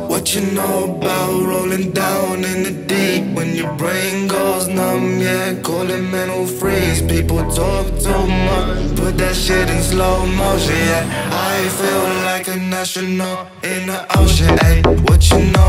What you know about rolling down in the deep? When your brain goes numb, yeah, call it mental freeze. People talk too much, put that shit in slow motion, yeah. I feel like an astronaut in the ocean, ayy. What you know